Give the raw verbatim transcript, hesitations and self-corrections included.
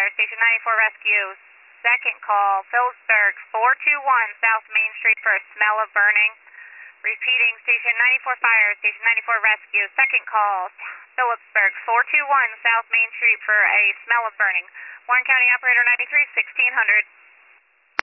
Station ninety-four Rescue. Second call, Phillipsburg, four two one South Main Street for a smell of burning. Repeating, Station ninety-four Fire, Station ninety-four Rescue. Second call, Phillipsburg, four two one South Main Street for a smell of burning. Warren County Operator ninety-three, sixteen hundred.